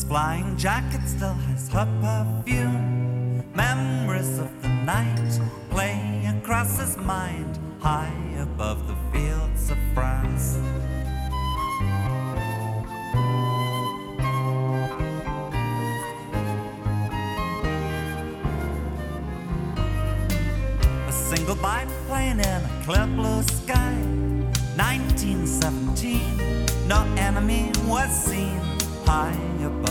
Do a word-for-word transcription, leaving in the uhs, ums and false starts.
flying jacket still has her perfume. Memories of the night play across his mind, high above the fields of France. A single biplane in a clear blue sky, nineteen seventeen, no enemy was seen, high above